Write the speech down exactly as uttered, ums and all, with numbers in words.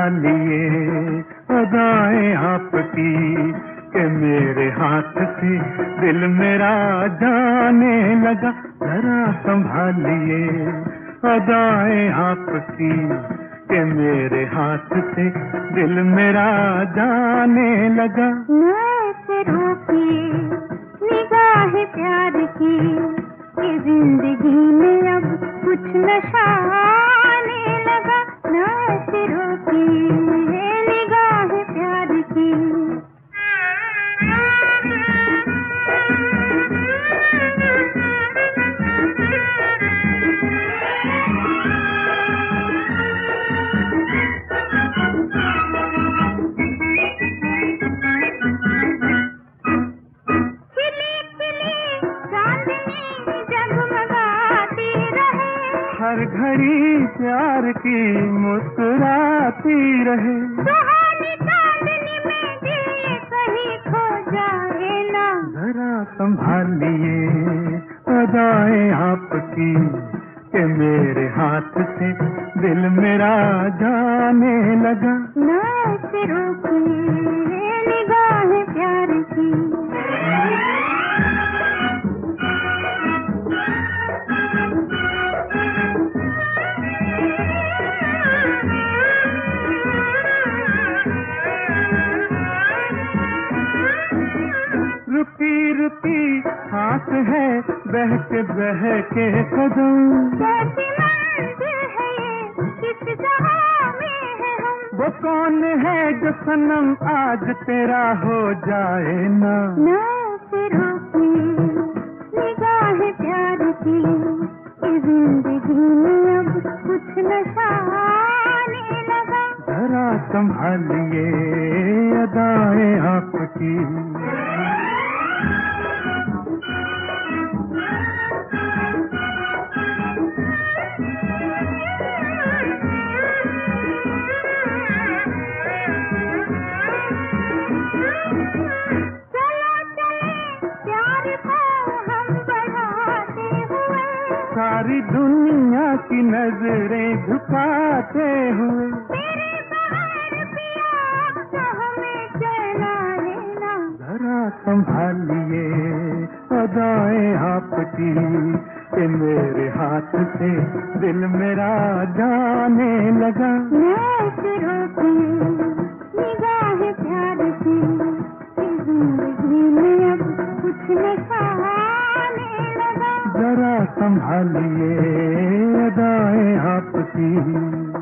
संभालिए अदाएं आपकी कि मेरे हाथ से दिल मेरा जाने लगा। जरा संभालिए अदाएं आपकी कि मेरे हाथ से दिल मेरा जाने लगा। ऐसे रोकिए निगाह प्यार की कि जिंदगी में अब कुछ नशा आने लगा। ऐसे रोकिए निगाह प्यार की। हर घड़ी प्यार की मुस्कुराती रहे। सुहानी चांदनी में दिल कहीं खो जाए ना। जरा संभालिए अदाएं आपकी कि मेरे हाथ से दिल मेरा जाने लगा। ऐसे रोकिए निगाह प्यार की। रुकी रुकी सांस है बहके बहके कदम। कैसी मंजिल है ये किस जहां में है हम। वो कौन है जो सनम आज तेरा हो जाए ना। ऐसे रोकिए निगाह प्यार की कि जिंदगी में अब कुछ नशा आने लगा। जरा संभालिए अदाएं आपकी। सारी दुनिया की नजरें झुकाते हुए तेरे बगैर पिया तो हमें चैन लेना। जरा संभालिए अदाएं आपकी कि मेरे हाथ से दिल मेरा जाने लगा। ऐसे रोकिए निगाह प्यार की कि जिंदगी में अब कुछ नशा आने लगा। जरा संभालिए अदाएं आपकी।